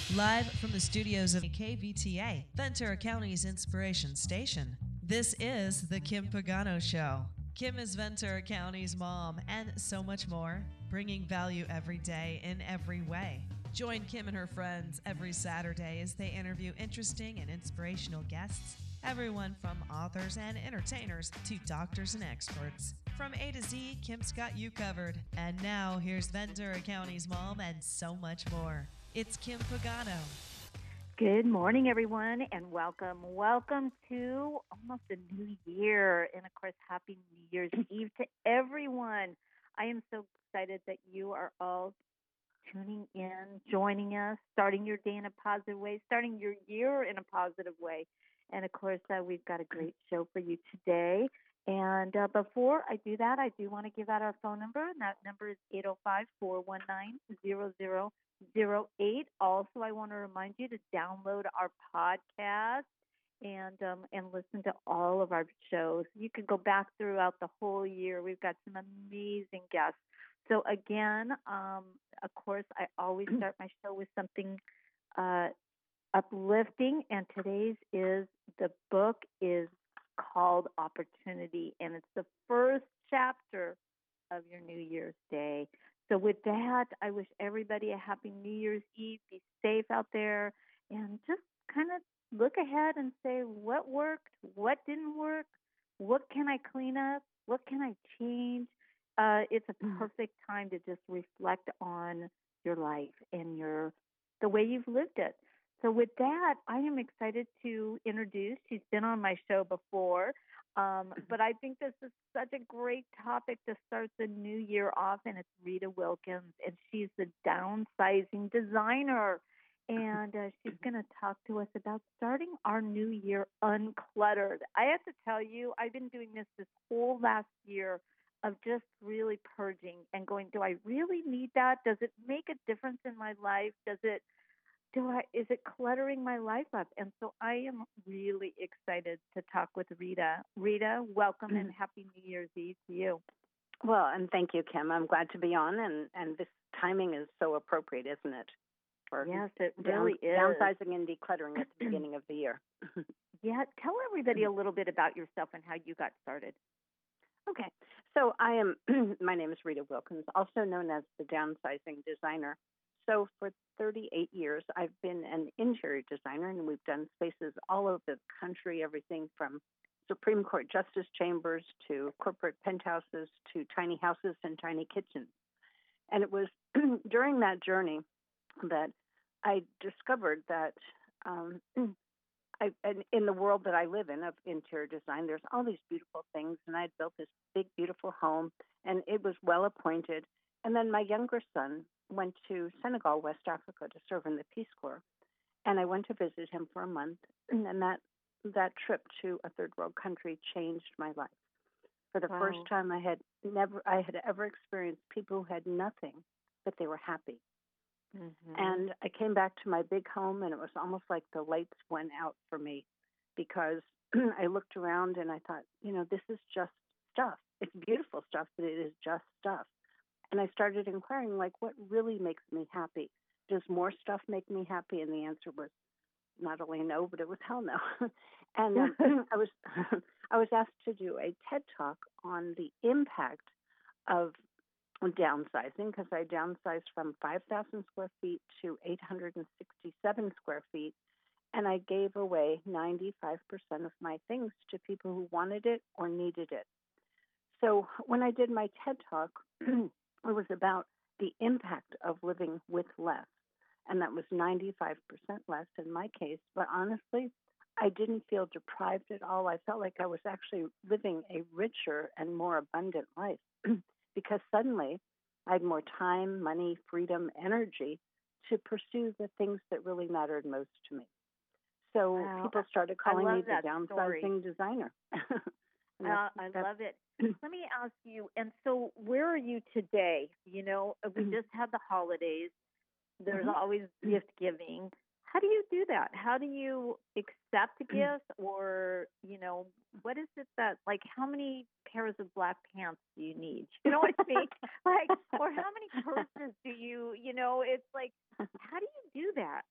Live from the studios of KVTA, Ventura County's Inspiration Station, this is The Kim Pagano Show. Kim is Ventura County's mom and so much more, bringing value every day in every way. Join Kim and her friends every Saturday as they interview interesting and inspirational guests, everyone from authors and entertainers to doctors and experts. From A to Z, Kim's got you covered. And now, here's Ventura County's mom and so much more. It's Kim Pagano. Good morning, everyone, and welcome. Welcome to almost a new year. And, of course, happy New Year's Eve to everyone. I am so excited that you are all tuning in, joining us, starting your day in a positive way, starting your year in a positive way. And, of course, we've got a great show for you today. And before I do that, I do want to give out our phone number, and that number is 805-419-0008. Also, I want to remind you to download our podcast and listen to all of our shows. You can go back throughout the whole year. We've got some amazing guests. So again, of course, I always start my show with something uplifting, and today's the book is called Opportunity, and it's the first chapter of your New Year's Day. So with that, I wish everybody a happy New Year's Eve. Be safe out there, and just kind of look ahead and say what worked, what didn't work, what can I clean up, what can I change. It's a perfect time to just reflect on your life and the way you've lived it. So with that, I am excited to introduce, she's been on my show before, but I think this is such a great topic to start the new year off, and it's Rita Wilkins, and she's the downsizing designer, and she's going to talk to us about starting our new year uncluttered. I have to tell you, I've been doing this whole last year of just really purging and going, do I really need that? Does it make a difference in my life? Is it cluttering my life up? And so I am really excited to talk with Rita. Rita, welcome and happy New Year's Eve to you. Well, and thank you, Kim. I'm glad to be on, and this timing is so appropriate, isn't it? Yes, it really is. Downsizing and decluttering at the beginning of the year. Yeah, tell everybody a little bit about yourself and how you got started. Okay, so my name is Rita Wilkins, also known as the downsizing designer. So for 38 years, I've been an interior designer, and we've done spaces all over the country, everything from Supreme Court justice chambers to corporate penthouses to tiny houses and tiny kitchens. And it was during that journey that I discovered that in the world that I live in of interior design, there's all these beautiful things, and I had built this big, beautiful home, and it was well appointed. And then my younger son went to Senegal, West Africa, to serve in the Peace Corps, and I went to visit him for a month, and that trip to a third world country changed my life. For the first time, I had ever experienced people who had nothing, but they were happy. Mm-hmm. And I came back to my big home, and it was almost like the lights went out for me, because I looked around and I thought, this is just stuff. It's beautiful stuff, but it is just stuff. And I started inquiring, what really makes me happy? Does more stuff make me happy? And the answer was not only no, but it was hell no. And I was asked to do a TED Talk on the impact of downsizing, because I downsized from 5,000 square feet to 867 square feet, and I gave away 95% of my things to people who wanted it or needed it. So when I did my TED Talk, it was about the impact of living with less, and that was 95% less in my case. But honestly, I didn't feel deprived at all. I felt like I was actually living a richer and more abundant life because suddenly I had more time, money, freedom, energy to pursue the things that really mattered most to me. So people started calling me the downsizing designer. I love it. Let me ask you, and so where are you today? We just had the holidays. There's always gift giving. How do you do that? How do you accept gifts, or, what is it that, how many pairs of black pants do you need? You know what I mean? Or how many purses do you, it's like, how do you do that?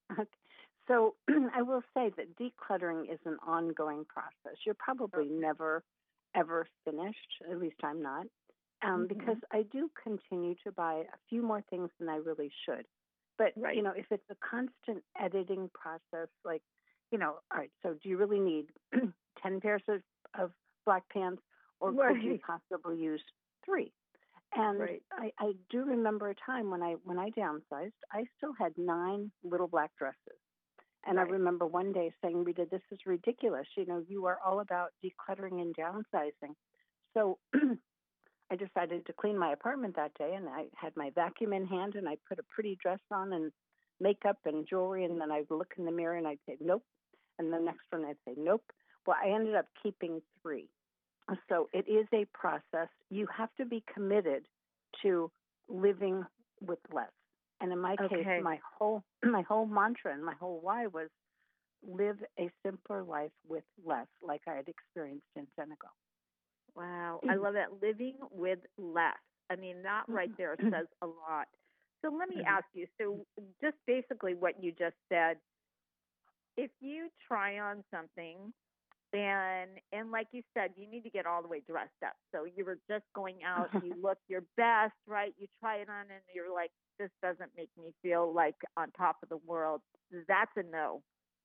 Okay. So I will say that decluttering is an ongoing process. You're probably Okay. never, ever finished. At least I'm not, because Mhm. I do continue to buy a few more things than I really should. But Right. if it's a constant editing process, like, all right. So do you really need 10 pairs of black pants, or could you Right. possibly use three? And Right. I do remember a time when I downsized. I still had 9 little black dresses. And I Right. remember one day saying, Rita, this is ridiculous. You are all about decluttering and downsizing. So I decided to clean my apartment that day, and I had my vacuum in hand, and I put a pretty dress on and makeup and jewelry, and then I'd look in the mirror and I'd say, nope. And the next one I'd say, nope. Well, I ended up keeping 3. So it is a process. You have to be committed to living with less. And in my case, Okay. my whole mantra and my whole why was live a simpler life with less, like I had experienced in Senegal. Wow. I love that. Living with less. I mean, that right there says a lot. So let me ask you. So just basically what you just said, if you try on something and like you said, you need to get all the way dressed up. So you were just going out, you look your best, right? You try it on and you're like, this doesn't make me feel like on top of the world. That's a no.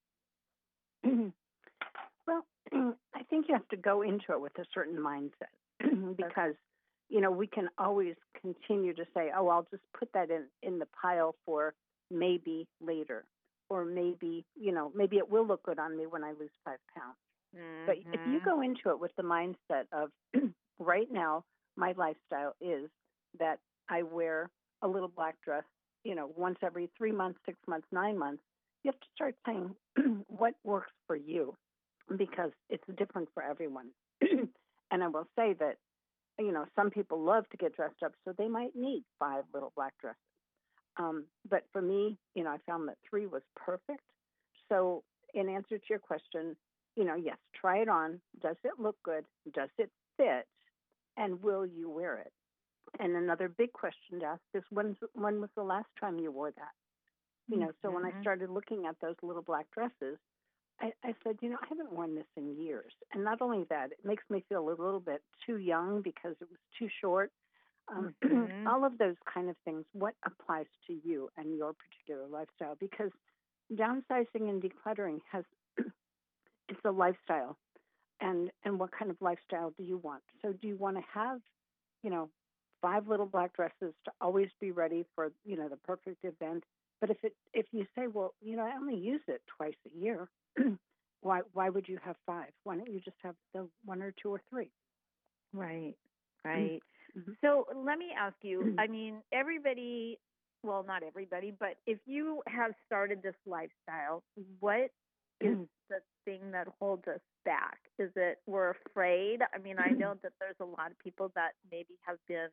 Well, I think you have to go into it with a certain mindset Okay. because, we can always continue to say, oh, I'll just put that in the pile for maybe later. Or maybe it will look good on me when I lose 5 pounds. But if you Mhm. go into it with the mindset of right now, my lifestyle is that I wear a little black dress, once every 3 months, 6 months, 9 months, you have to start saying what works for you because it's different for everyone. And I will say that, some people love to get dressed up, so they might need 5 little black dresses. But for me, I found that 3 was perfect. So, in answer to your question, yes, try it on. Does it look good? Does it fit? And will you wear it? And another big question to ask is when was the last time you wore that? So when I Mhm. started looking at those little black dresses, I said, I haven't worn this in years. And not only that, it makes me feel a little bit too young because it was too short. Mhm. All of those kind of things, what applies to you and your particular lifestyle? Because downsizing and decluttering it's a lifestyle. And what kind of lifestyle do you want? So do you want to have, you know, 5 little black dresses to always be ready for, the perfect event? But if you say, well, I only use it twice a year, why would you have 5? Why don't you just have the 1 or 2 or 3? Right. Right. Mhm. So let me ask you, I mean, everybody, well, not everybody, but if you have started this lifestyle, what is the thing that holds us back? Is it we're afraid? I mean, I know that there's a lot of people that maybe have been,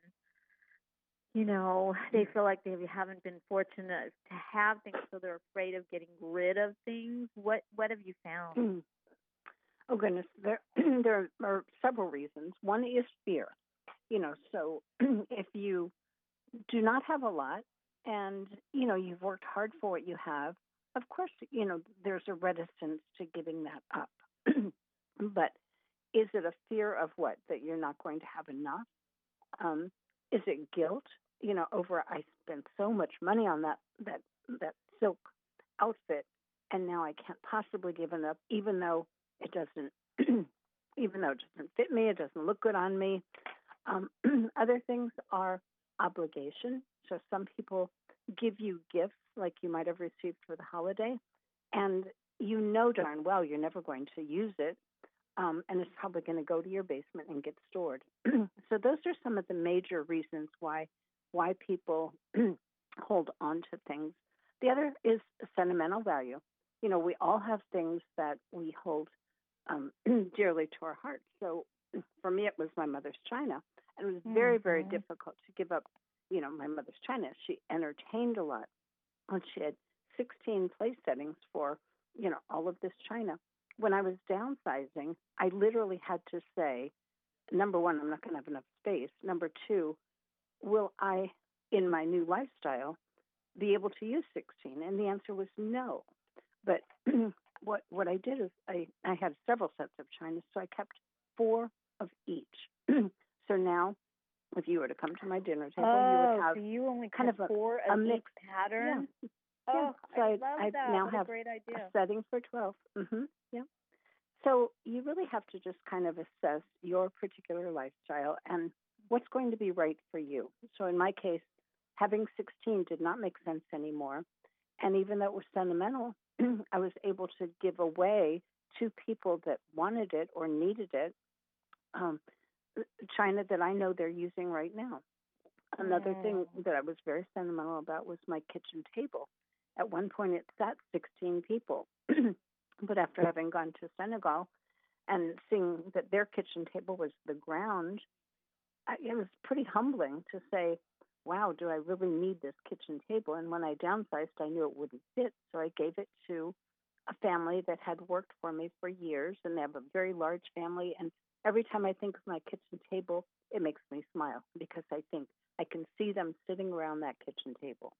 they feel like they haven't been fortunate to have things, so they're afraid of getting rid of things. What have you found? Oh goodness, there there are several reasons. One is fear. So if you do not have a lot and you've worked hard for what you have, of course there's a reticence to giving that up. But is it a fear of what, that you're not going to have enough? um is it guilt, over I spent so much money on that silk outfit, and now I can't possibly give it up, even though it doesn't even though it doesn't fit me, it doesn't look good on me. um, Other things are obligation. So some people give you gifts like you might have received for the holiday, and darn well you're never going to use it, and it's probably going to go to your basement and get stored. So those are some of the major reasons why people hold on to things. The other is sentimental value. We all have things that we hold dearly to our hearts. So for me, it was my mother's china, and it was very, very Mhm. difficult to give up, my mother's china. She entertained a lot, and she had 16 place settings for, all of this china. When I was downsizing, I literally had to say, number one, I'm not going to have enough space. Number two, will I, in my new lifestyle, be able to use 16? And the answer was no. But what I did is I had several sets of china, so I kept 4 of each. So now, if you were to come to my dinner table, you would have so you only kind of kept 4 a of each mix. pattern? Yeah. Oh, So I love I that. now What a have great a idea. setting for 12. Yeah. So you really have to just kind of assess your particular lifestyle and what's going to be right for you. So in my case, having 16 did not make sense anymore. And even though it was sentimental, I was able to give away to people that wanted it or needed it, um, china that I know they're using right now. Another thing that I was very sentimental about was my kitchen table. At one point, it sat 16 people. But after having gone to Senegal and seeing that their kitchen table was the ground, it was pretty humbling to say, wow, do I really need this kitchen table? And when I downsized, I knew it wouldn't fit. So I gave it to a family that had worked for me for years, and they have a very large family. And every time I think of my kitchen table, it makes me smile because I think I can see them sitting around that kitchen table.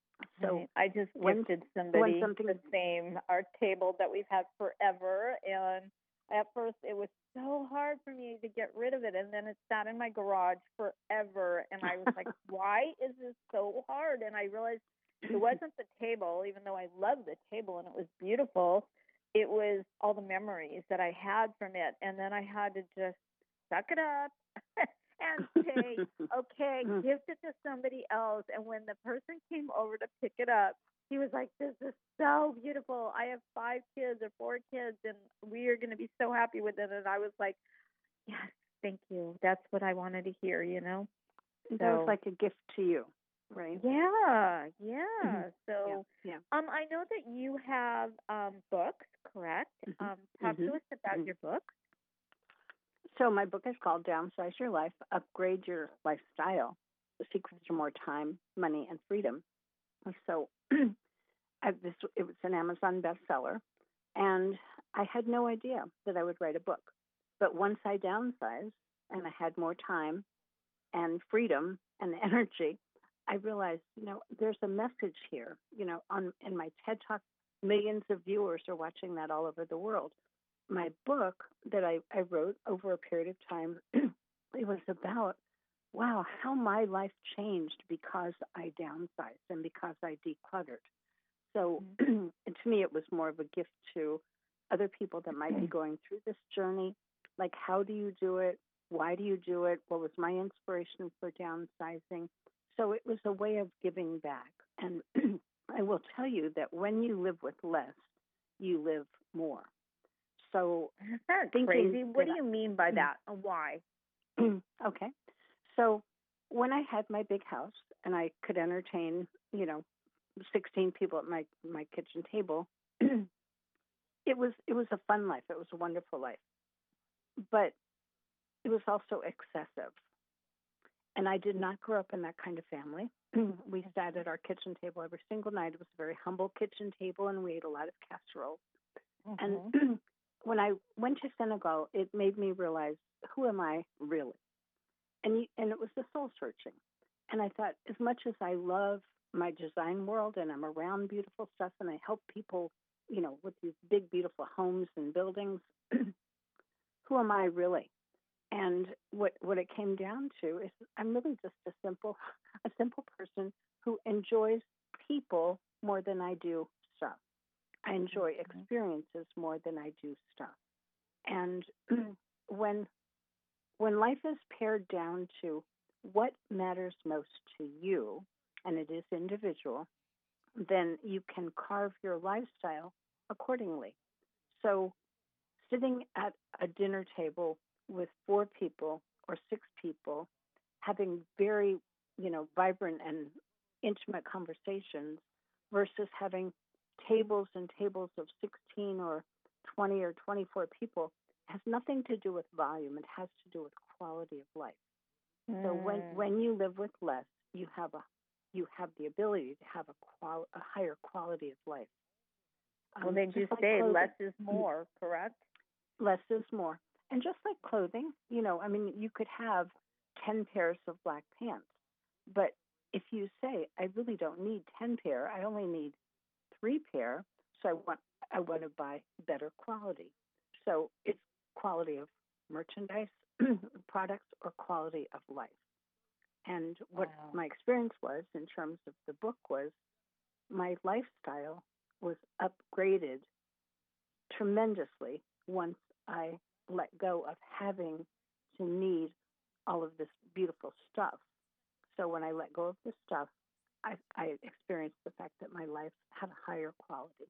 So Right. I just when gifted somebody something the same, our table that we've had forever. And at first, it was so hard for me to get rid of it. And then it sat in my garage forever. And I was like, why is this so hard? And I realized it wasn't the table, even though I loved the table and it was beautiful. It was all the memories that I had from it. And then I had to just suck it up and say, okay, gift it to somebody else. And when the person came over to pick it up, he was like, this is so beautiful. I have 5 kids or 4 kids, and we are going to be so happy with it. And I was like, yes, thank you. That's what I wanted to hear, you know? that was like a gift to you, right? Yeah, yeah. So, yeah. I know that you have books, correct? Talk to us about your books. So my book is called Downsize Your Life, Upgrade Your Lifestyle, The Secrets to More Time, Money, and Freedom. So it was an Amazon bestseller, and I had no idea that I would write a book. But once I downsized and I had more time and freedom and energy, I realized, there's a message here. In my TED Talk, millions of viewers are watching that all over the world. My book that I wrote over a period of time, it was about, wow, how my life changed because I downsized and because I decluttered. So to me, it was more of a gift to other people that might be going through this journey. Like, how do you do it? Why do you do it? What was my inspiration for downsizing? So it was a way of giving back. And I will tell you that when you live with less, you live more. So that's crazy. What do you mean by that? Why? Okay. So when I had my big house and I could entertain, 16 people at my kitchen table, it was a fun life. It was a wonderful life. But it was also excessive. And I did not grow up in that kind of family. We sat at our kitchen table every single night. It was a very humble kitchen table, and we ate a lot of casserole. And when I went to Senegal, it made me realize, who am I really? And it was the soul searching. And I thought, as much as I love my design world and I'm around beautiful stuff and I help people, with these big, beautiful homes and buildings, who am I really? And what it came down to is I'm really just a simple person who enjoys people more than I do stuff. I enjoy experiences more than I do stuff. And when life is pared down to what matters most to you, and it is individual, then you can carve your lifestyle accordingly. So sitting at a dinner table with 4 people or 6 people, having very, vibrant and intimate conversations versus having tables and tables of 16 or 20 or 24 people has nothing to do with volume. It has to do with quality of life. So when you live with less, you have the ability to have a higher quality of life. Well, they do say less is more, correct? Less is more. And just like clothing, you could have 10 pairs of black pants, but if you say, I really don't need 10 pair, I only need 3 pair, so I want to buy better quality. So it's quality of merchandise, products, or quality of life. And what my experience was in terms of the book was my lifestyle was upgraded tremendously once I let go of having to need all of this beautiful stuff. So when I let go of the stuff, I experienced the fact that my life had a higher quality.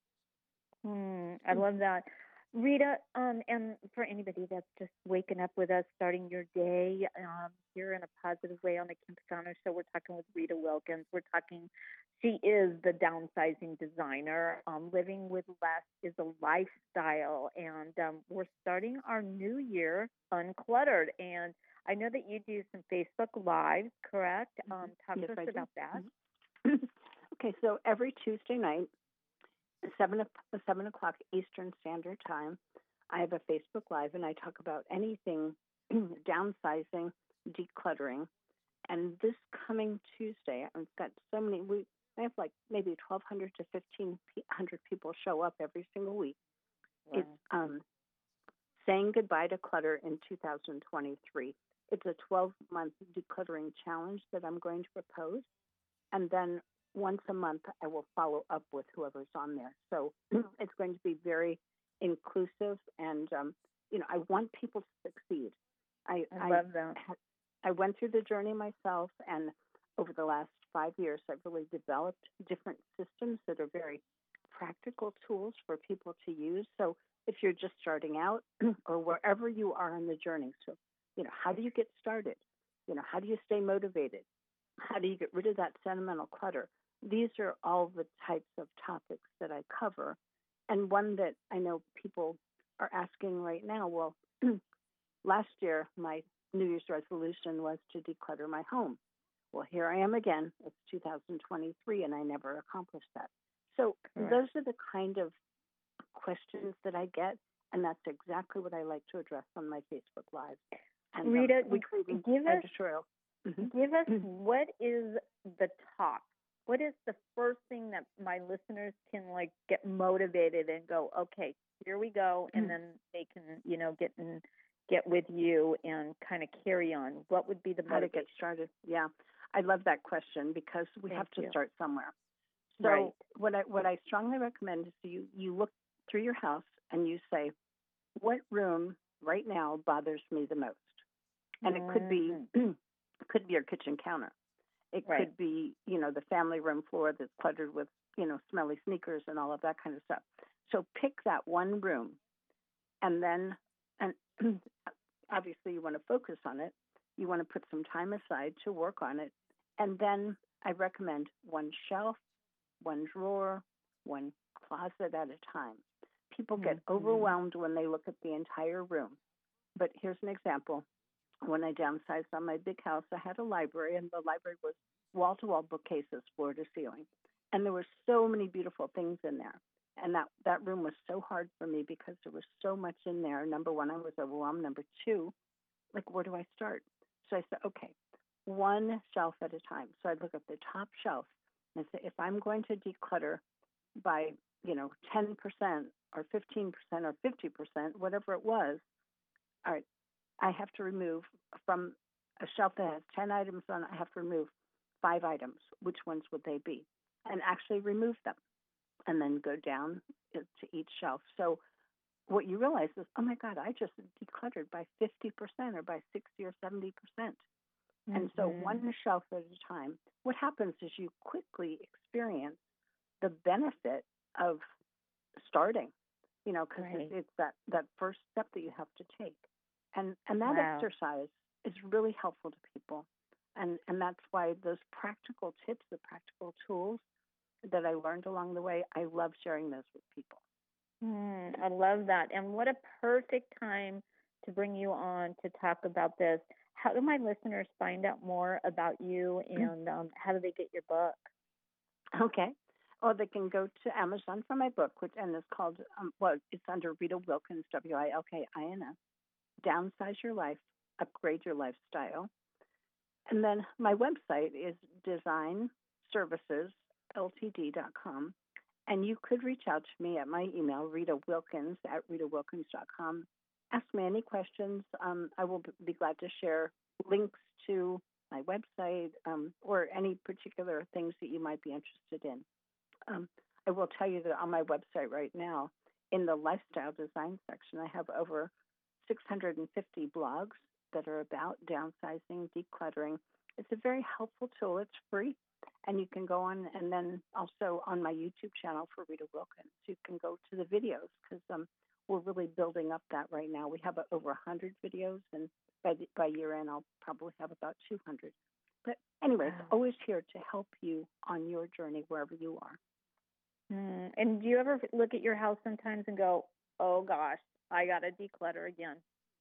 I love that. Rita, and for anybody that's just waking up with us, starting your day here in a positive way on the Kim Pagano Show, we're talking with Rita Wilkins. She is the downsizing designer. Living with less is a lifestyle, and we're starting our new year uncluttered. And I know that you do some Facebook Lives, correct? Talk Yes, to us I do. about that. Okay, so every Tuesday night, 7 o'clock Eastern Standard Time, I have a Facebook Live, and I talk about anything downsizing, decluttering. And this coming Tuesday, I've got so many. I have like maybe 1,200 to 1,500 people show up every single week. Wow. It's saying goodbye to clutter in 2023. It's a 12-month decluttering challenge that I'm going to propose. And then once a month, I will follow up with whoever's on there. So it's going to be very inclusive. And, I want people to succeed. I love that. I went through the journey myself. And over the last 5 years, I've really developed different systems that are very practical tools for people to use. So if you're just starting out or wherever you are on the journey, so, how do you get started? How do you stay motivated? How do you get rid of that sentimental clutter? These are all the types of topics that I cover. And one that I know people are asking right now, well, last year, my New Year's resolution was to declutter my home. Well, here I am again. It's 2023, and I never accomplished that. So Those are the kind of questions that I get, and that's exactly what I like to address on my Facebook Live. And Rita, give us what is the top? What is the first thing that my listeners can get motivated and go, okay, here we go, and then they can get with you and kind of carry on? What would be the motivation? How to get started? Yeah, I love that question because we have to start somewhere. So what I strongly recommend is you look through your house and you say, what room right now bothers me the most? And it could be your kitchen counter. It could be, the family room floor that's cluttered with, smelly sneakers and all of that kind of stuff. So pick that one room, and then, and obviously you want to focus on it. You want to put some time aside to work on it. And then I recommend one shelf, one drawer, one closet at a time. People get overwhelmed when they look at the entire room. But here's an example. When I downsized on my big house, I had a library, and the library was wall-to-wall bookcases, floor to ceiling. And there were so many beautiful things in there. And that room was so hard for me because there was so much in there. Number one, I was overwhelmed. Number two, where do I start? So I said, okay, one shelf at a time. So I'd look at the top shelf and say, if I'm going to declutter by, 10% or 15% or 50%, whatever it was, all right, I have to remove from a shelf that has 10 items on it, I have to remove 5 items. Which ones would they be? And actually remove them and then go down to each shelf. So what you realize is, oh my God, I just decluttered by 50% or by 60 or 70%. And so one shelf at a time. What happens is you quickly experience the benefit of starting, because it's that first step that you have to take. And that exercise is really helpful to people. And that's why those practical tips, the practical tools that I learned along the way, I love sharing those with people. I love that. And what a perfect time to bring you on to talk about this. How do my listeners find out more about you, and how do they get your book? Okay. Or they can go to Amazon for my book, and it's called, it's under Rita Wilkins, Wilkins, Downsize Your Life, Upgrade Your Lifestyle. And then my website is designservicesltd.com. And you could reach out to me at my email, ritawilkins@ritawilkins.com. Ask me any questions. I will be glad to share links to my website or any particular things that you might be interested in. I will tell you that on my website right now, in the lifestyle design section, I have over 650 blogs that are about downsizing, decluttering. It's a very helpful tool. It's free. And you can go on, and then also on my YouTube channel for Rita Wilkins, you can go to the videos because we're really building up that right now. We have over 100 videos, and by year end, I'll probably have about 200. But anyways, always here to help you on your journey wherever you are. And do you ever look at your house sometimes and go, oh gosh, I got to declutter again?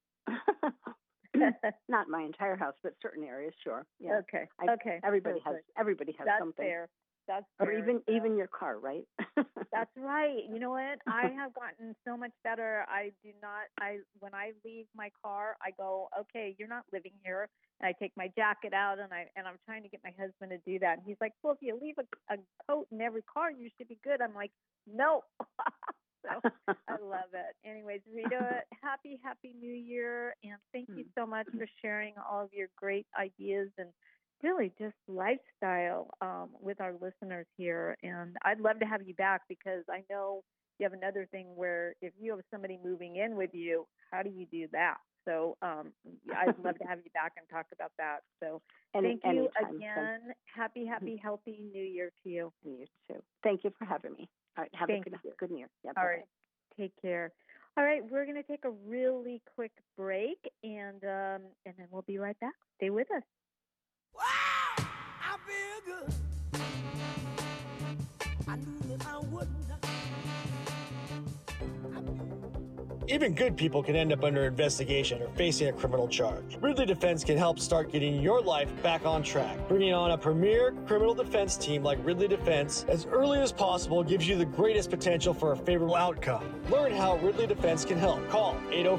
Not my entire house, but certain areas, sure. Yeah. Okay. Everybody has That's something. Fair. That's or fair. even your car, right? That's right. You know what? I have gotten so much better. When I leave my car, I go, okay, you're not living here. And I take my jacket out, and I'm trying to get my husband to do that. And he's like, well, if you leave a coat in every car, you should be good. I'm like, no. So I love it. Anyways, Rita, happy New Year. And thank you so much for sharing all of your great ideas and really just lifestyle with our listeners here. And I'd love to have you back because I know you have another thing where if you have somebody moving in with you, how do you do that? So I'd love to have you back and talk about that. So thank you again. Happy, healthy New Year to you. You too. Thank you for having me. All right. Have a good New Year. Yeah, all right. Take care. All right. We're going to take a really quick break, and then we'll be right back. Stay with us. Wow! I feel good. I knew that I wouldn't. Even good people can end up under investigation or facing a criminal charge. Ridley Defense can help start getting your life back on track. Bringing on a premier criminal defense team like Ridley Defense as early as possible gives you the greatest potential for a favorable outcome. Learn how Ridley Defense can help. Call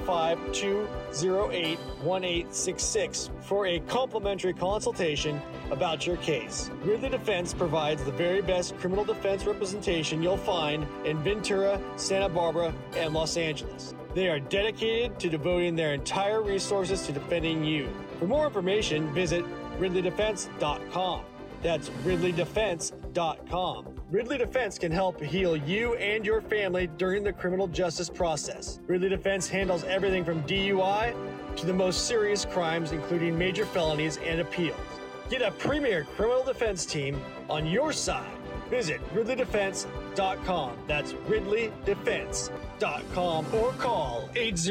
805-208-1866 for a complimentary consultation about your case. Ridley Defense provides the very best criminal defense representation you'll find in Ventura, Santa Barbara, and Los Angeles. They are dedicated to devoting their entire resources to defending you. For more information, visit RidleyDefense.com. That's RidleyDefense.com. Ridley Defense can help heal you and your family during the criminal justice process. Ridley Defense handles everything from DUI to the most serious crimes, including major felonies and appeals. Get a premier criminal defense team on your side. Visit RidleyDefense.com. That's RidleyDefense.com or call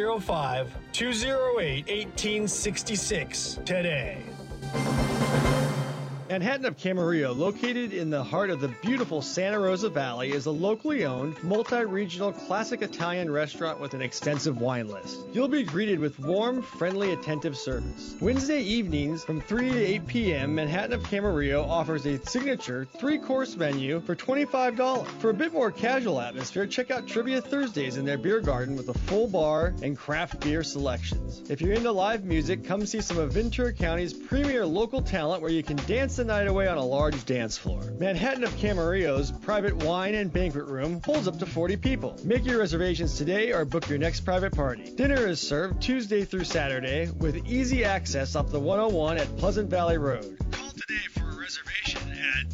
805-208-1866 today. Manhattan of Camarillo, located in the heart of the beautiful Santa Rosa Valley, is a locally owned, multi-regional classic Italian restaurant with an extensive wine list. You'll be greeted with warm, friendly, attentive service. Wednesday evenings from 3 to 8 p.m., Manhattan of Camarillo offers a signature 3-course menu for $25. For a bit more casual atmosphere, check out Trivia Thursdays in their beer garden with a full bar and craft beer selections. If you're into live music, come see some of Ventura County's premier local talent where you can dance the night away on a large dance floor. Manhattan of Camarillo's private wine and banquet room holds up to 40 people. Make your reservations today or book your next private party. Dinner is served Tuesday through Saturday with easy access up the 101 at Pleasant Valley Road. Call today for a reservation at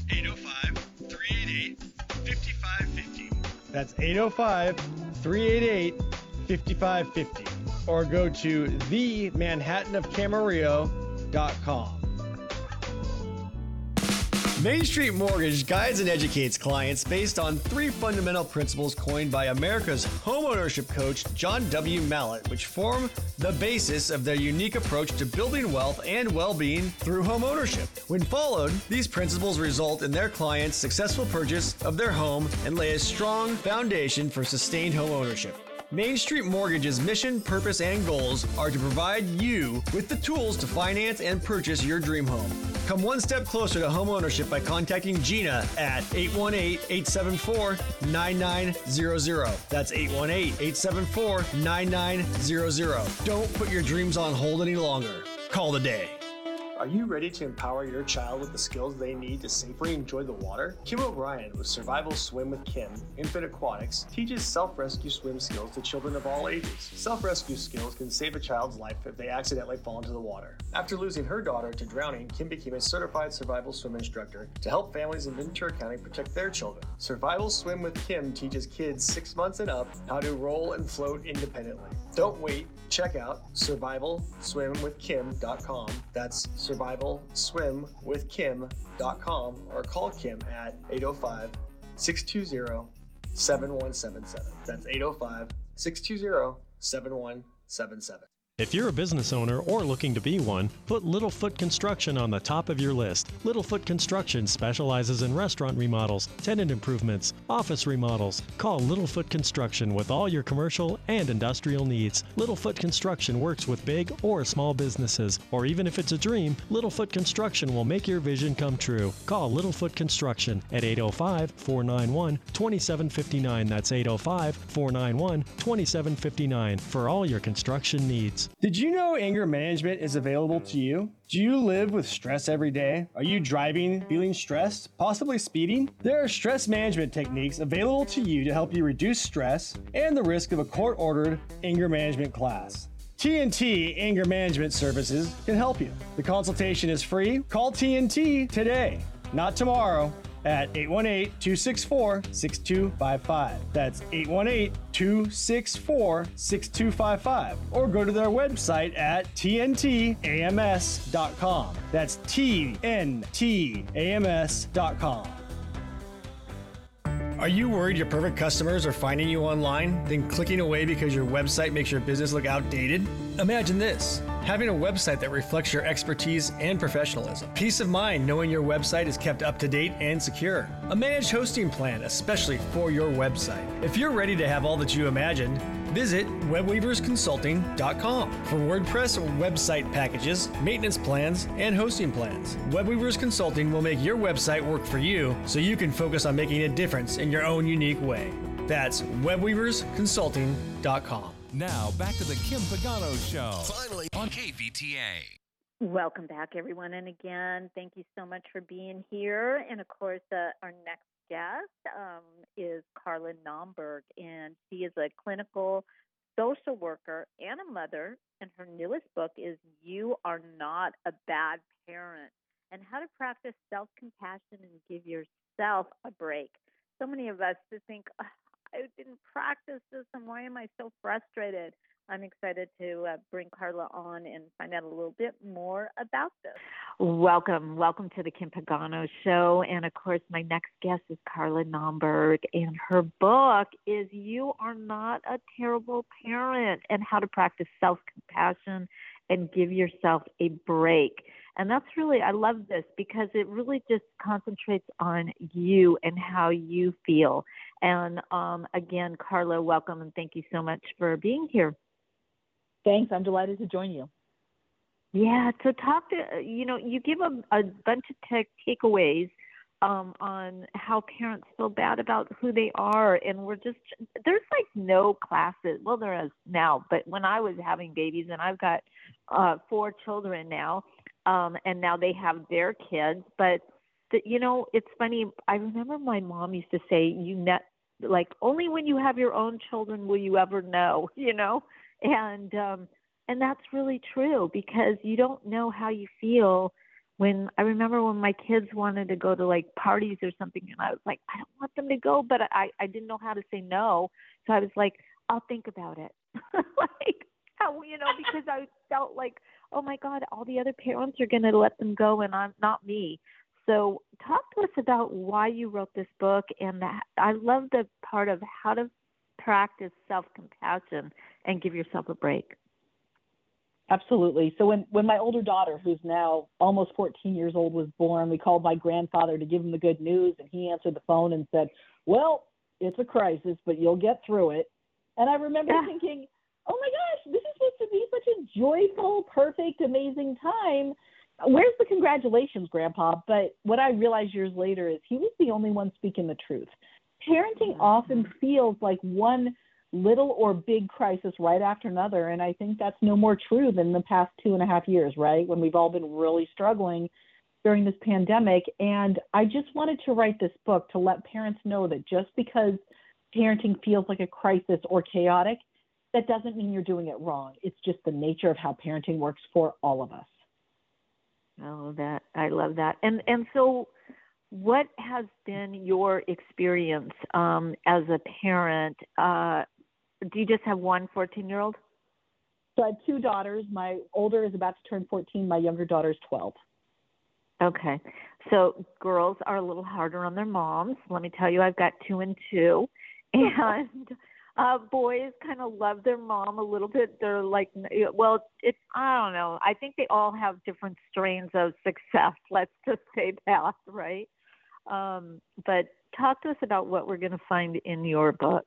805-388-5550. That's 805-388-5550. Or go to themanhattanofcamarillo.com. Main Street Mortgage guides and educates clients based on 3 fundamental principles coined by America's homeownership coach, John W. Mallett, which form the basis of their unique approach to building wealth and well-being through homeownership. When followed, these principles result in their clients' successful purchase of their home and lay a strong foundation for sustained homeownership. Main Street Mortgage's mission, purpose, and goals are to provide you with the tools to finance and purchase your dream home. Come one step closer to homeownership by contacting Gina at 818-874-9900. That's 818-874-9900. Don't put your dreams on hold any longer. Call today. Are you ready to empower your child with the skills they need to safely enjoy the water? Kim O'Brien with Survival Swim with Kim, Infant Aquatics, teaches self-rescue swim skills to children of all ages. Self-rescue skills can save a child's life if they accidentally fall into the water. After losing her daughter to drowning, Kim became a certified survival swim instructor to help families in Ventura County protect their children. Survival Swim with Kim teaches kids 6 months and up how to roll and float independently. Don't wait. Check out survivalswimwithkim.com. That's survivalswimwithkim.com or call Kim at 805-620-7177. That's 805-620-7177. If you're a business owner or looking to be one, put Littlefoot Construction on the top of your list. Littlefoot Construction specializes in restaurant remodels, tenant improvements, office remodels. Call Littlefoot Construction with all your commercial and industrial needs. Littlefoot Construction works with big or small businesses, or even if it's a dream, Littlefoot Construction will make your vision come true. Call Littlefoot Construction at 805-491-2759. That's 805-491-2759 for all your construction needs. Did you know anger management is available to you? Do you live with stress every day? Are you driving, feeling stressed, possibly speeding? There are stress management techniques available to you to help you reduce stress and the risk of a court-ordered anger management class. TNT Anger Management Services can help you. The consultation is free. Call TNT today, not tomorrow, at 818-264-6255. That's 818-264-6255. Or go to their website at tntams.com. That's tntams.com. Are you worried your perfect customers are finding you online, then clicking away because your website makes your business look outdated? Imagine this: having a website that reflects your expertise and professionalism. Peace of mind knowing your website is kept up to date and secure. A managed hosting plan, especially for your website. If you're ready to have all that you imagined, visit webweaversconsulting.com for WordPress website packages, maintenance plans, and hosting plans. WebWeavers Consulting will make your website work for you so you can focus on making a difference in your own unique way. That's webweaversconsulting.com. Now, back to the Kim Pagano Show. Finally on KVTA. Welcome back, everyone. And again, thank you so much for being here. And, of course, our next guest is Carla Naumburg, and she is a clinical social worker and a mother. And her newest book is You Are Not a Bad Parent, and how to practice self-compassion and give yourself a break. So many of us just think, I didn't practice this, and why am I so frustrated? I'm excited to bring Carla on and find out a little bit more about this. Welcome to the Kim Pagano Show. And, of course, my next guest is Carla Naumburg, and her book is You Are Not a Terrible Parent, and how to practice self-compassion and give yourself a break. And that's really, I love this because it really just concentrates on you and how you feel. And again, Carla, welcome, and thank you so much for being here. Thanks. I'm delighted to join you. Yeah. So talk to, you give a bunch of takeaways on how parents feel bad about who they are. And there's like no classes. Well, there is now, but when I was having babies, and I've got 4 children now, and now they have their kids. But, it's funny. I remember my mom used to say, only when you have your own children will you ever know, And that's really true, because you don't know how you feel. I remember when my kids wanted to go to like parties or something, and I was like, I don't want them to go, but I didn't know how to say no. So I was like, I'll think about it. Because I felt like, oh my God, all the other parents are going to let them go and I'm not me. So talk to us about why you wrote this book. And I love the part of how to practice self-compassion and give yourself a break. Absolutely. So when my older daughter, who's now almost 14 years old, was born, we called my grandfather to give him the good news, and he answered the phone and said, well, it's a crisis, but you'll get through it. And I remember thinking, oh my gosh, this is supposed to be such a joyful, perfect, amazing time. Where's the congratulations, Grandpa? But what I realized years later is he was the only one speaking the truth. Parenting often feels like one little or big crisis right after another. And I think that's no more true than the past 2.5 years, right? When we've all been really struggling during this pandemic. And I just wanted to write this book to let parents know that just because parenting feels like a crisis or chaotic, that doesn't mean you're doing it wrong. It's just the nature of how parenting works for all of us. Oh, that I love that. And so what has been your experience as a parent? Do you just have one 14-year-old? So I have two daughters. My older is about to turn 14. My younger daughter is 12. Okay. So girls are a little harder on their moms. Let me tell you, I've got 2 and 2. And boys kind of love their mom a little bit. They're like, well, I don't know. I think they all have different strains of success. Let's just say that, right? But talk to us about what we're going to find in your book.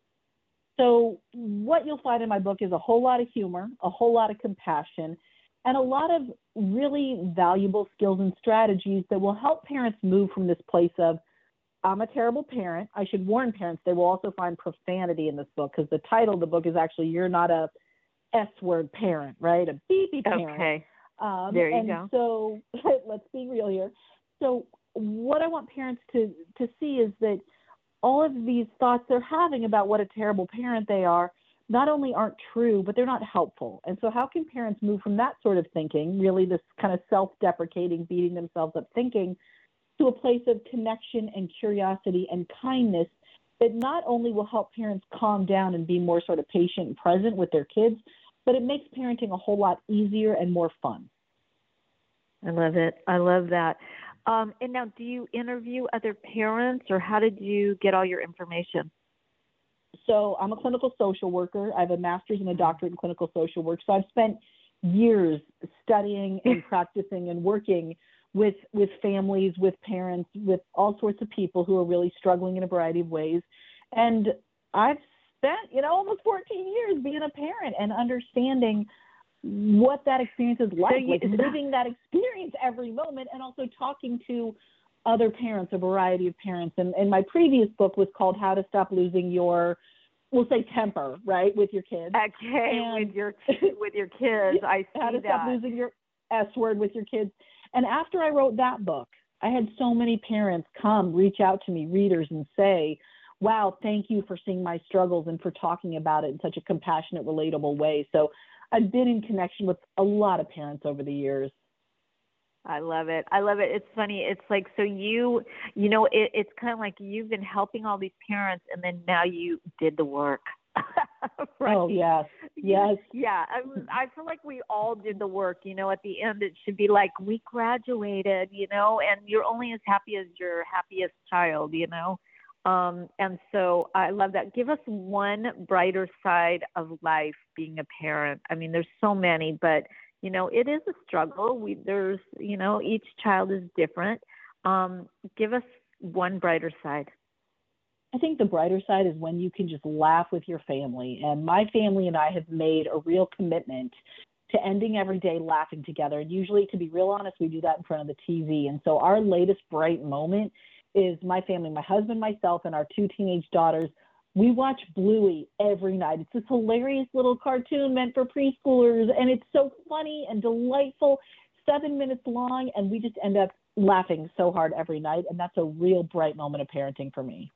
So what you'll find in my book is a whole lot of humor, a whole lot of compassion, and a lot of really valuable skills and strategies that will help parents move from this place of, I'm a terrible parent. I should warn parents they will also find profanity in this book, because the title of the book is actually, You're Not a S-word parent, right? A beepy parent. Okay. There you go. So let's be real here. So what I want parents to see is that all of these thoughts they're having about what a terrible parent they are not only aren't true, but they're not helpful. And so how can parents move from that sort of thinking, really this kind of self-deprecating, beating themselves up thinking, to a place of connection and curiosity and kindness that not only will help parents calm down and be more sort of patient and present with their kids, but it makes parenting a whole lot easier and more fun. I love it. I love that. And now, do you interview other parents, or how did you get all your information? So I'm a clinical social worker. I have a master's and a doctorate in clinical social work. So I've spent years studying and practicing and working with families, with parents, with all sorts of people who are really struggling in a variety of ways. And I've spent, almost 14 years being a parent and understanding what that experience is like, living that experience every moment, and also talking to other parents, a variety of parents. And my previous book was called How to Stop Losing Your, we'll say, temper, right, with your kids. Okay, and with your kids, I see that. How to Stop Losing Your S word with your kids. And after I wrote that book, I had so many parents reach out to me, readers, and say, wow, thank you for seeing my struggles and for talking about it in such a compassionate, relatable way. So I've been in connection with a lot of parents over the years. I love it. I love it. It's funny. It's like, so it's kind of like you've been helping all these parents, and then now you did the work. Right? Oh, yes. Yes. Yeah. I feel like we all did the work. At the end, it should be like, we graduated, and you're only as happy as your happiest child, and so I love that. Give us one brighter side of life being a parent. I mean, there's so many, but it is a struggle. Each child is different. Give us one brighter side. I think the brighter side is when you can just laugh with your family. And my family and I have made a real commitment to ending every day laughing together. And usually, to be real honest, we do that in front of the TV. And so our latest bright moment is my family, my husband, myself, and our 2 teenage daughters. We watch Bluey every night. It's this hilarious little cartoon meant for preschoolers, and it's so funny and delightful, 7 minutes long, and we just end up laughing so hard every night, and that's a real bright moment of parenting for me.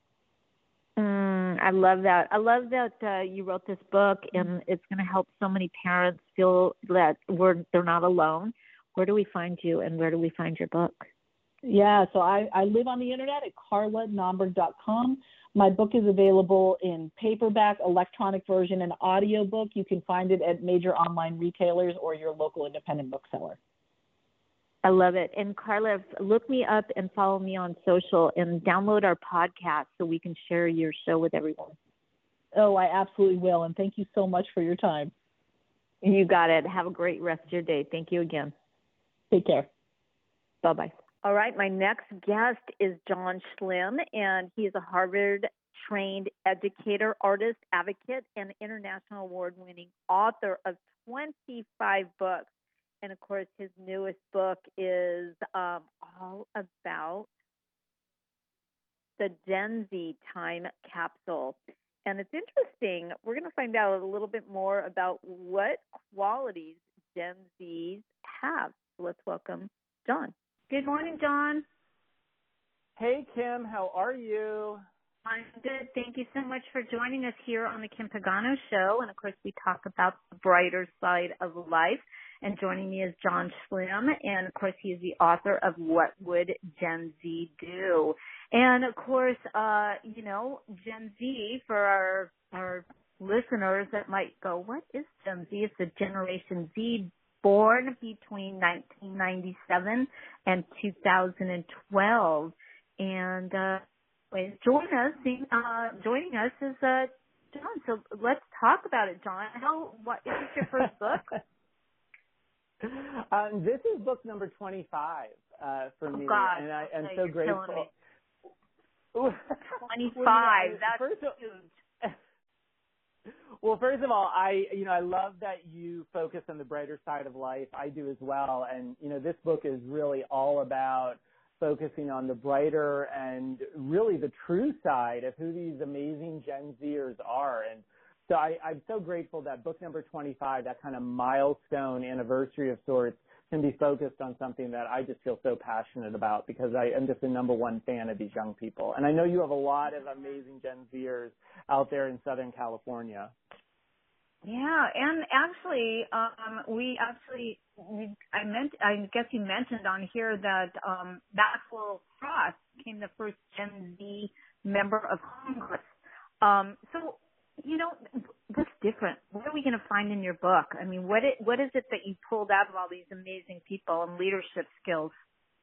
I love that. I love that you wrote this book, and it's going to help so many parents feel that they're not alone. Where do we find you, and where do we find your book? Yeah, so I live on the internet at carlanomberg.com. My book is available in paperback, electronic version, and audiobook. You can find it at major online retailers or your local independent bookseller. I love it. And Carla, look me up and follow me on social and download our podcast so we can share your show with everyone. Oh, I absolutely will. And thank you so much for your time. You got it. Have a great rest of your day. Thank you again. Take care. Bye-bye. All right, my next guest is John Schlim, and he's a Harvard-trained educator, artist, advocate, and international award-winning author of 25 books. And, of course, his newest book is all about the Gen Z time capsule. And it's interesting. We're going to find out a little bit more about what qualities Gen Zs have. So let's welcome John. Good morning, John. Hey, Kim. How are you? I'm good. Thank you so much for joining us here on the Kim Pagano Show. And, of course, we talk about the brighter side of life. And joining me is John Schlimm. And, of course, he's the author of What Would Gen Z Do? And, of course, Gen Z, for our listeners that might go, what is Gen Z? It's the Generation Z born between 1997 and 2012. And joining us is John. So let's talk about it, John. What is this your first book? This is book number 25 for me. God. And I am so grateful. 25. That's huge. Well, first of all, I love that you focus on the brighter side of life. I do as well. And, this book is really all about focusing on the brighter and really the true side of who these amazing Gen Zers are. And so I'm so grateful that book number 25, that kind of milestone anniversary of sorts, can be focused on something that I just feel so passionate about, because I am just the number one fan of these young people. And I know you have a lot of amazing Gen Zers out there in Southern California. Yeah, and actually, I guess you mentioned on here that Maxwell Frost became the first Gen Z member of Congress. So, what's different? What are we going to find in your book? I mean, what is it that you pulled out of all these amazing people and leadership skills?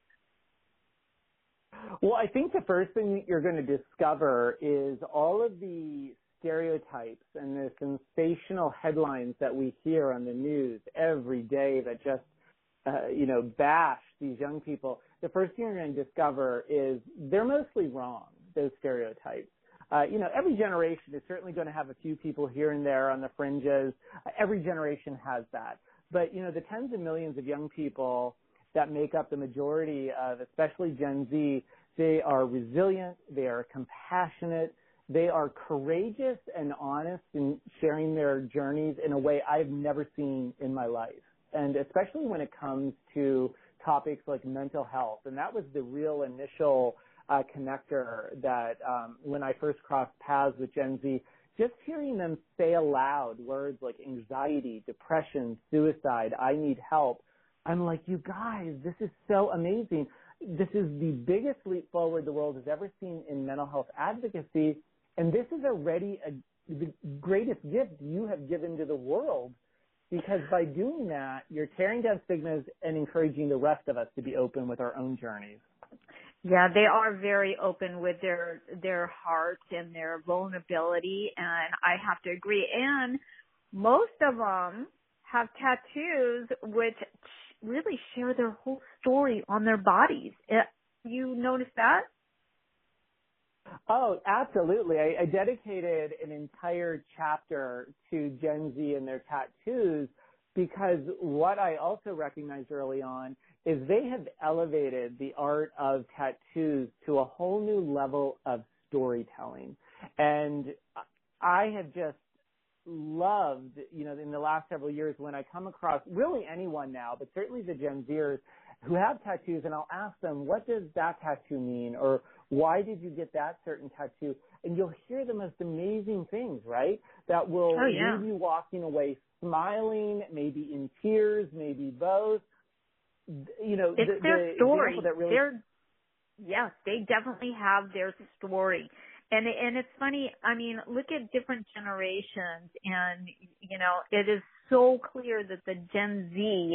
Well, I think the first thing that you're going to discover is all of the stereotypes and the sensational headlines that we hear on the news every day that just, bash these young people. The first thing you're going to discover is they're mostly wrong, those stereotypes. Every generation is certainly going to have a few people here and there on the fringes. Every generation has that. But, the tens of millions of young people that make up the majority of especially Gen Z, they are resilient, they are compassionate, they are courageous and honest in sharing their journeys in a way I've never seen in my life. And especially when it comes to topics like mental health. And that was the real initial connector that when I first crossed paths with Gen Z, just hearing them say aloud words like anxiety, depression, suicide, I need help. I'm like, you guys, this is so amazing. This is the biggest leap forward the world has ever seen in mental health advocacy. And this is already the greatest gift you have given to the world, because by doing that, you're tearing down stigmas and encouraging the rest of us to be open with our own journeys. Yeah, they are very open with their hearts and their vulnerability, and I have to agree. And most of them have tattoos which really share their whole story on their bodies. You notice that? Oh, absolutely. I dedicated an entire chapter to Gen Z and their tattoos, because what I also recognized early on is they have elevated the art of tattoos to a whole new level of storytelling. And I have just loved, in the last several years when I come across really anyone now, but certainly the Gen Zers who have tattoos, and I'll ask them, what does that tattoo mean? Or why did you get that certain tattoo? And you'll hear the most amazing things, right? That will leave you walking away smiling, maybe in tears, maybe both. It's their story. Yes, they definitely have their story. And it's funny, I mean, look at different generations, and, it is so clear that the Gen Z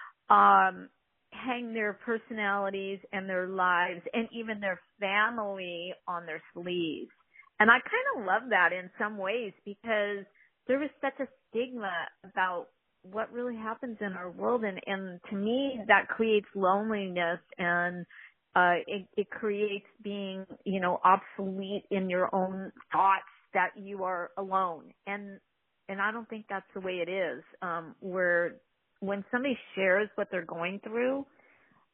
hang their personalities and their lives and even their family on their sleeves. And I kind of love that in some ways, because there is such a stigma about what really happens in our world. And to me, that creates loneliness, and it creates being, obsolete in your own thoughts that you are alone. And I don't think that's the way it is, where when somebody shares what they're going through,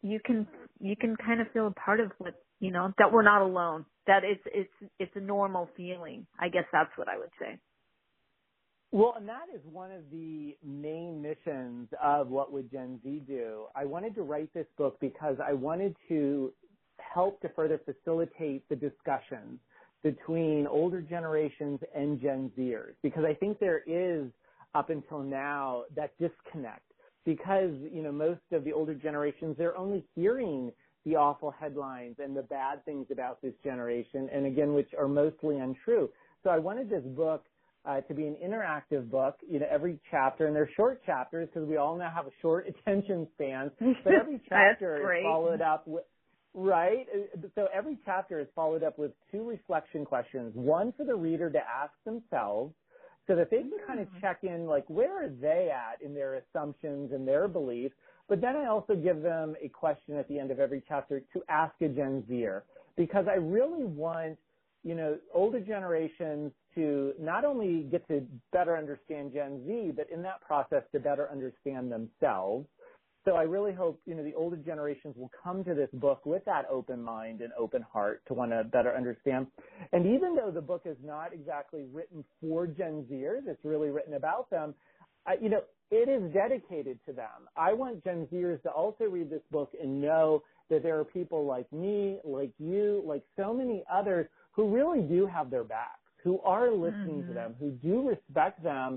you can kind of feel a part of what, that we're not alone, that it's a normal feeling. I guess that's what I would say. Well, and that is one of the main missions of What Would Gen Z Do? I wanted to write this book because I wanted to help to further facilitate the discussions between older generations and Gen Zers, because I think there is, up until now, that disconnect. Because, most of the older generations, they're only hearing the awful headlines and the bad things about this generation, and again, which are mostly untrue. So I wanted this book to be an interactive book, every chapter, and they're short chapters because we all now have a short attention span, but every chapter is followed up with, right? So every chapter is followed up with 2 reflection questions, one for the reader to ask themselves so that they can kind of check in, like, where are they at in their assumptions and their beliefs, but then I also give them a question at the end of every chapter to ask a Gen Zer, because I really want older generations to not only get to better understand Gen Z, but in that process to better understand themselves. So I really hope, the older generations will come to this book with that open mind and open heart to want to better understand. And even though the book is not exactly written for Gen Zers, it's really written about them, it is dedicated to them. I want Gen Zers to also read this book and know that there are people like me, like you, like so many others who really do have their backs, who are listening to them, who do respect them.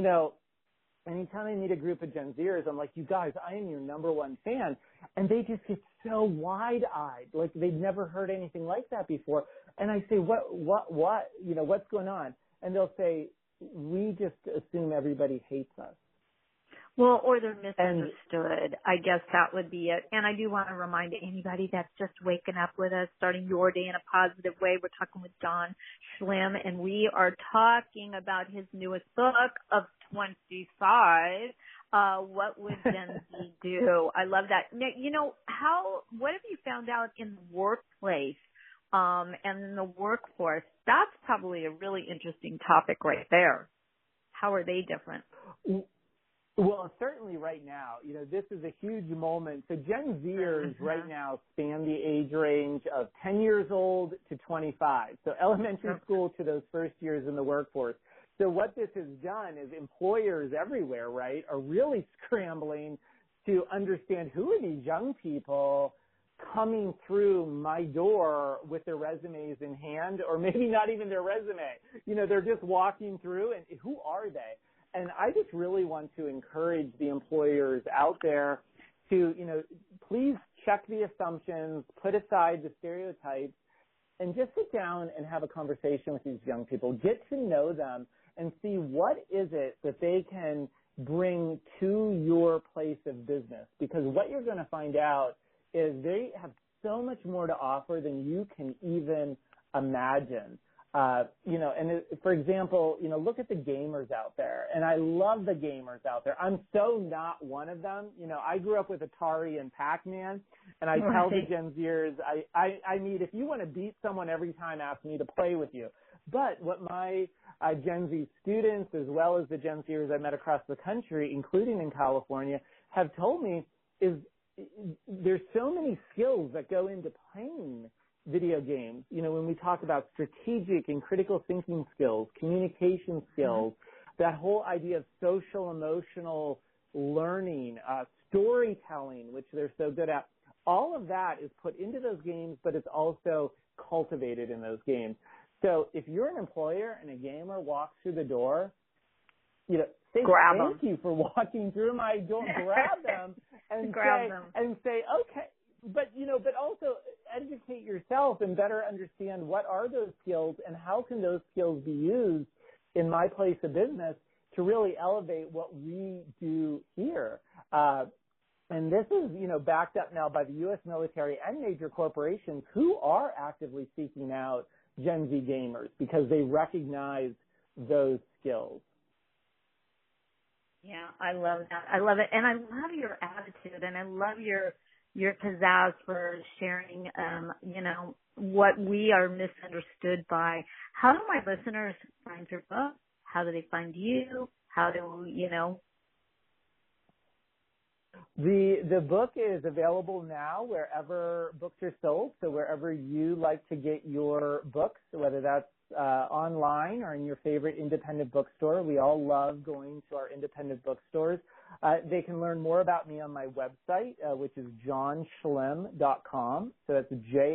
Anytime I meet a group of Gen Zers, I'm like, you guys, I am your number one fan. And they just get so wide-eyed, like they've never heard anything like that before. And I say, what, what's going on? And they'll say, we just assume everybody hates us. Well, or they're misunderstood. I guess that would be it. And I do want to remind anybody that's just waking up with us, starting your day in a positive way. We're talking with John Schlimm, and we are talking about his newest book of 25. What would Gen Z do? I love that. Now, what have you found out in the workplace and in the workforce? That's probably a really interesting topic right there. How are they different? Well, certainly right now, this is a huge moment. So Gen Zers right now span the age range of 10 years old to 25. So elementary school to those first years in the workforce. So what this has done is employers everywhere, right, are really scrambling to understand who are these young people coming through my door with their resumes in hand, or maybe not even their resume. They're just walking through, and who are they? And I just really want to encourage the employers out there to, please check the assumptions, put aside the stereotypes, and just sit down and have a conversation with these young people. Get to know them and see what is it that they can bring to your place of business. Because what you're going to find out is they have so much more to offer than you can even imagine. For example, look at the gamers out there, and I love the gamers out there. I'm so not one of them. I grew up with Atari and Pac-Man, and I tell the Gen Zers, I need, if you want to beat someone every time, ask me to play with you. But what my Gen Z students, as well as the Gen Zers I met across the country, including in California, have told me is there's so many skills that go into playing video games. When we talk about strategic and critical thinking skills, communication skills, that whole idea of social emotional learning, storytelling, which they're so good at, all of that is put into those games, but it's also cultivated in those games. So if you're an employer and a gamer walks through the door, say thank you for walking through my door, grab them and say, okay, but also educate yourself and better understand what are those skills and how can those skills be used in my place of business to really elevate what we do here. And this is, backed up now by the U.S. military and major corporations who are actively seeking out Gen Z gamers because they recognize those skills. Yeah, I love that. I love it. And I love your attitude, and I love your pizzazz for sharing, what we are misunderstood by. How do my listeners find your book? How do they find you? How do, The book is available now wherever books are sold. So wherever you like to get your books, whether that's online or in your favorite independent bookstore. We all love going to our independent bookstores. They can learn more about me on my website, which is johnschlimm.com. So that's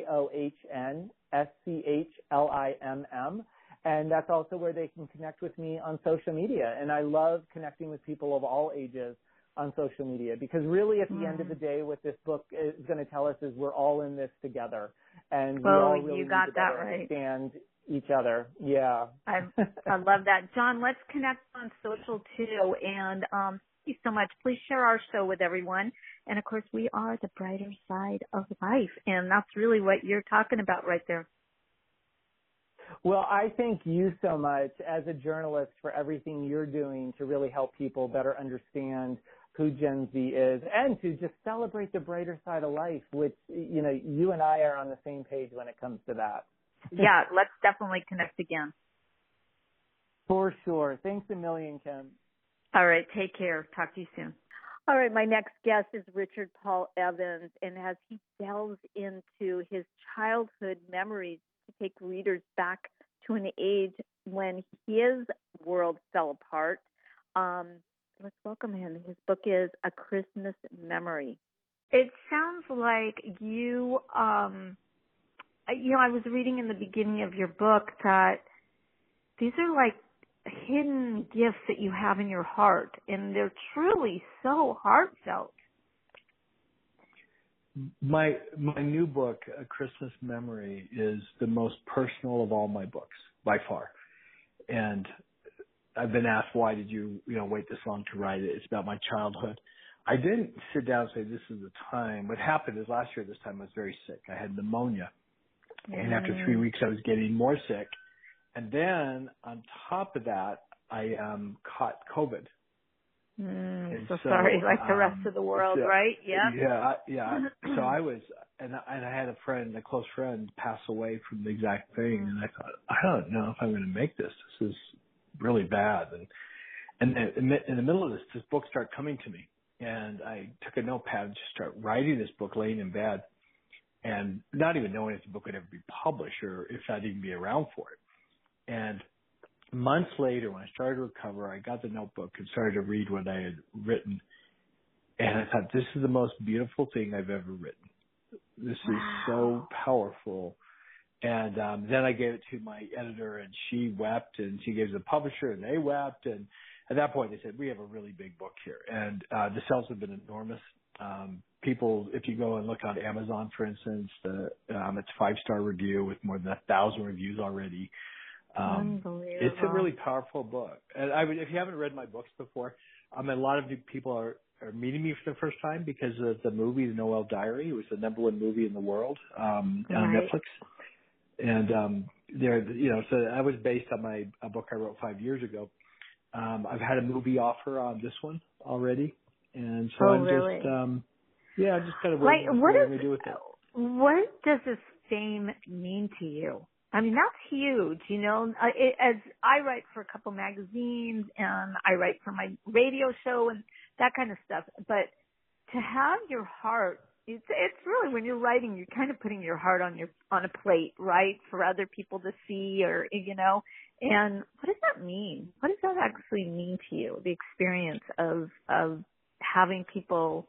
JOHNSCHLIMM. And that's also where they can connect with me on social media. And I love connecting with people of all ages on social media, because really at the end of the day, what this book is going to tell us is we're all in this together, and we all really you got need to that better right. understand each other. Yeah. I love that. John, let's connect on social too. And thank you so much. Please share our show with everyone. And of course, we are the brighter side of life. And that's really what you're talking about right there. Well, I thank you so much as a journalist for everything you're doing to really help people better understand who Gen Z is and to just celebrate the brighter side of life, which, you know, you and I are on the same page when it comes to that. Yeah, let's definitely connect again. For sure. Thanks a million, Kim. All right. Take care. Talk to you soon. All right. My next guest is Richard Paul Evans, and as he delves into his childhood memories to take readers back to an age when his world fell apart, let's welcome him. His book is A Christmas Memory. It sounds like you, I was reading in the beginning of your book that these are like hidden gifts that you have in your heart, and they're truly so heartfelt. My new book, A Christmas Memory, is the most personal of all my books by far. And I've been asked, why did you wait this long to write it? It's about my childhood. I didn't sit down and say, this is the time. What happened is last year at this time I was very sick. I had pneumonia. And after 3 weeks I was getting more sick. And then on top of that, I caught COVID. So sorry, like the rest of the world, right? Yeah. Yeah. So I was, and I had a close friend, pass away from the exact thing. And I thought, I don't know if I'm going to make this. This is really bad. And then in the middle of this book started coming to me. And I took a notepad and just started writing this book laying in bed, and not even knowing if the book would ever be published or if I'd even be around for it. And months later, when I started to recover, I got the notebook and started to read what I had written. And I thought, this is the most beautiful thing I've ever written. This is so powerful. And then I gave it to my editor, and she wept, and she gave it to the publisher, and they wept. And at that point, they said, we have a really big book here. And the sales have been enormous. People, if you go and look on Amazon, for instance, it's a 5-star review with more than 1,000 reviews already. Unbelievable. It's a really powerful book. And if you haven't read my books before, a lot of people are meeting me for the first time because of the movie, The Noel Diary. It was the #1 movie in the world on Netflix. And so I was based on a book I wrote 5 years ago. I've had a movie offer on this one already, and so I'm really? just just kind of waiting what to do with it. What does this fame mean to you? I mean, that's huge, as I write for a couple magazines and I write for my radio show and that kind of stuff. But to have your heart, it's really, when you're writing, you're kind of putting your heart on a plate, right? For other people to see and what does that mean? What does that actually mean to you? The experience of having people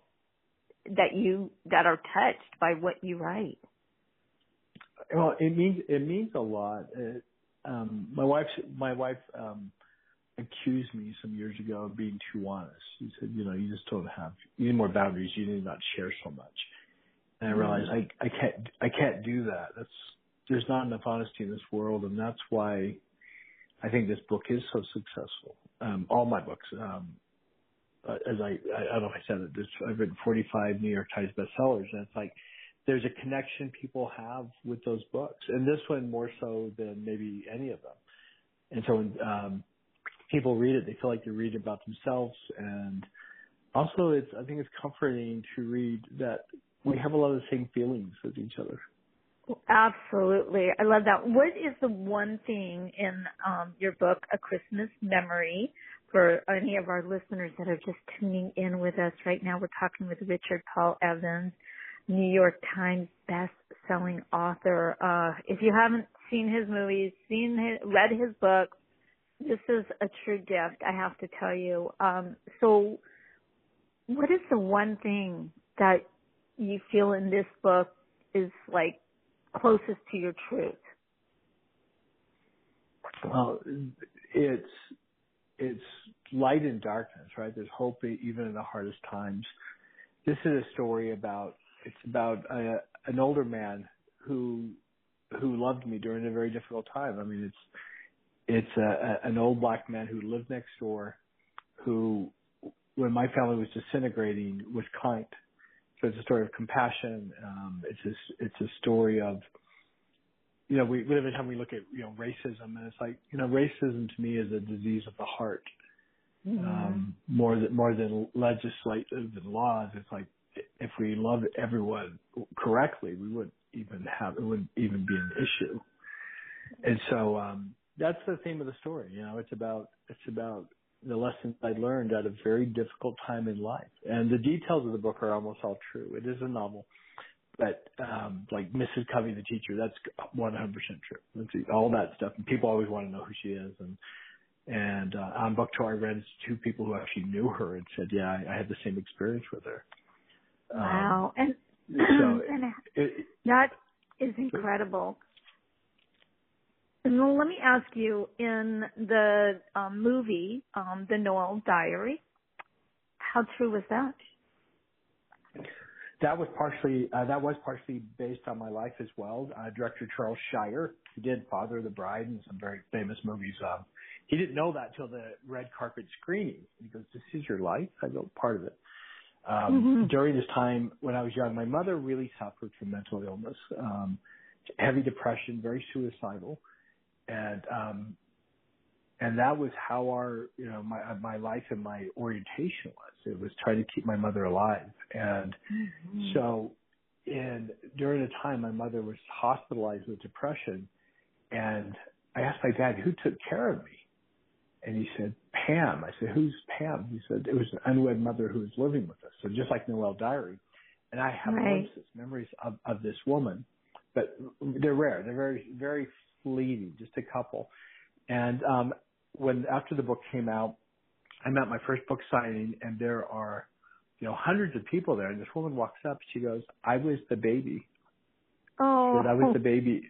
that are touched by what you write. Well, it means a lot. My wife accused me some years ago of being too honest. She said, you just don't have, you need more boundaries. You need not share so much. And I realized I can't do that. There's not enough honesty in this world, and that's why I think this book is so successful. All my books, as I don't know if I said it, I've written 45 New York Times bestsellers, and it's like there's a connection people have with those books, and this one more so than maybe any of them. And so when people read it, they feel like they're reading about themselves, and also I think it's comforting to read that we have a lot of the same feelings with each other. Absolutely. I love that. What is the one thing in your book, A Christmas Memory, for any of our listeners that are just tuning in with us right now, we're talking with Richard Paul Evans, New York Times best-selling author. If you haven't seen his movies, read his books, this is a true gift, I have to tell you. So what is the one thing that you feel in this book is like closest to your truth? Well, it's light and darkness, right? There's hope even in the hardest times. This is a story about an older man who loved me during a very difficult time. I mean, it's an old black man who lived next door, who, when my family was disintegrating, was kind. So it's a story of compassion. It's a story of, we live in a time we look at, racism, and it's like, racism to me is a disease of the heart. More than legislative and laws. It's like, if we loved everyone correctly, it wouldn't even be an issue. And so, that's the theme of the story. It's about the lessons I learned at a very difficult time in life. And the details of the book are almost all true. It is a novel. But, like Mrs. Covey, the teacher, that's 100% true. All that stuff. And people always want to know who she is. And on book tour, I read two people who actually knew her and said, yeah, I had the same experience with her. Wow. And so that is incredible. And let me ask you, in the movie, The Noel Diary, how true was that? That was partially based on my life as well. Director Charles Shire, who did Father of the Bride and some very famous movies. He didn't know that till the red carpet screening. He goes, "This is your life?" I go, "Part of it." During this time, when I was young, my mother really suffered from mental illness, heavy depression, very suicidal, and that was how my life and my orientation was. It was trying to keep my mother alive, and so during a time my mother was hospitalized with depression, and I asked my dad, "Who took care of me?" And he said, "Pam." I said, "Who's Pam?" He said, "It was an unwed mother who was living with us." So just like Noel Diary. And I have memories of this woman, but they're rare. They're very, very fleeting, just a couple. And after the book came out, I'm at my first book signing, and there are, hundreds of people there. And this woman walks up. She goes, "I was the baby." Oh. She said, "I was the baby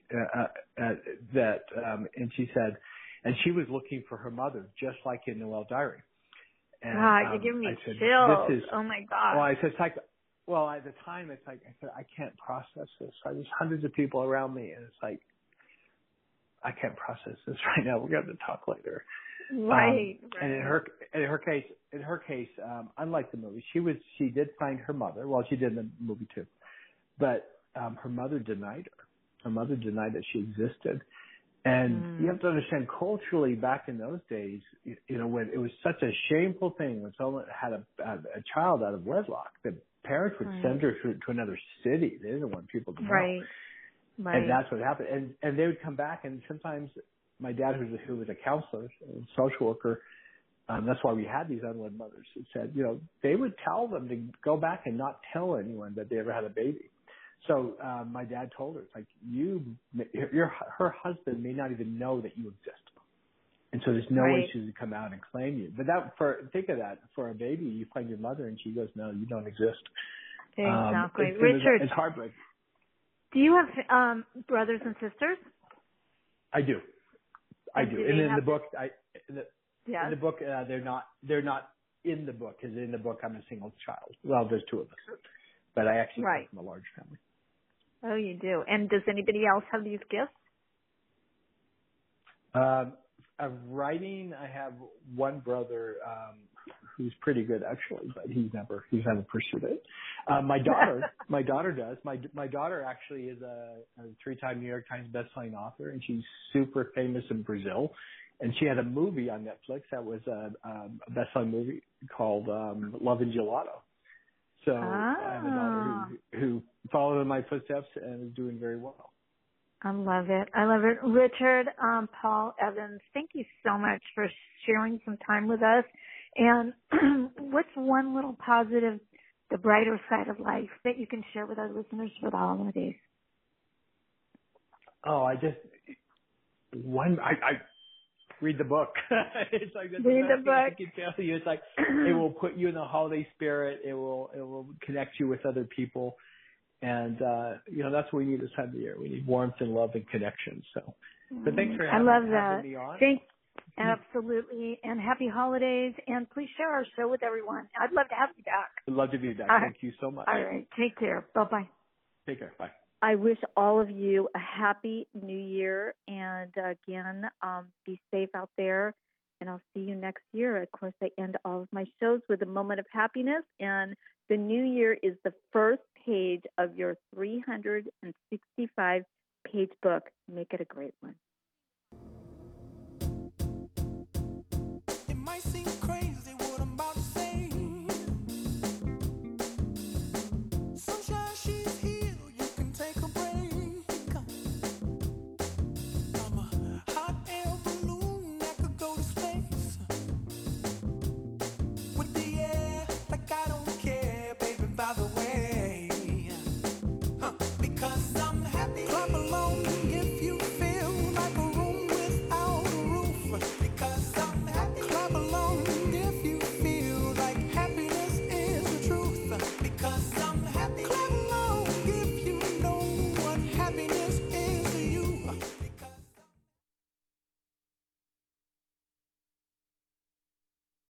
and she said, and she was looking for her mother, just like in Noel Diary. And, God, you're giving me chills. Oh my God. Well, I said, at the time, it's like, I said, I can't process this. There's hundreds of people around me, and it's like, I can't process this right now. We're going to talk later. Right. And in her case, unlike the movie, she did find her mother. Well, she did in the movie too, but her mother denied her. Her mother denied that she existed. And you have to understand, culturally, back in those days, when it was such a shameful thing when someone had a child out of wedlock, the parents would send her to another city. They didn't want people to know. Right. And that's what happened. And they would come back, and sometimes my dad, who was a counselor, a social worker, that's why we had these unwed mothers, who said, they would tell them to go back and not tell anyone that they ever had a baby. So my dad told her, it's like, her husband may not even know that you exist. And so there's no way she would come out and claim you. But think of that, for a baby, you find your mother and she goes, "No, you don't exist." Exactly. Richard, it's heartbreaking. Do you have brothers and sisters? I do. And in the book, in the book, they're not in the book, because in the book I'm a single child. Well, there's two of us. But I actually come from a large family. Oh, you do. And does anybody else have these gifts? Of writing, I have one brother who's pretty good actually, but he's never pursued it. My daughter does. My daughter actually is a 3-time New York Times bestselling author, and she's super famous in Brazil. And she had a movie on Netflix that was a bestselling movie called Love and Gelato. So I have a daughter who followed in my footsteps and is doing very well. I love it. I love it. Richard, Paul Evans, thank you so much for sharing some time with us. And what's one little positive, the brighter side of life that you can share with our listeners for the holidays? Oh, I read the book. It's like that's read the book. I can tell you. It's like it will put you in the holiday spirit. It will connect you with other people. And, that's what we need this time of the year. We need warmth and love and connection. So, but thanks for having me on. Absolutely. And happy holidays. And please share our show with everyone. I'd love to have you back. I'd love to be back. Thank you so much. All right. Take care. Bye-bye. Take care. Bye. I wish all of you a happy new year. And again, be safe out there. And I'll see you next year. Of course, I end all of my shows with a moment of happiness. And the new year is the first page of your 365-page book. Make it a great one. It might seem crazy what I'm about to say. Sunshine, she's here. You can take a break. I'm a hot air balloon that could go to space. With the air, like I don't care, baby, by the way. Because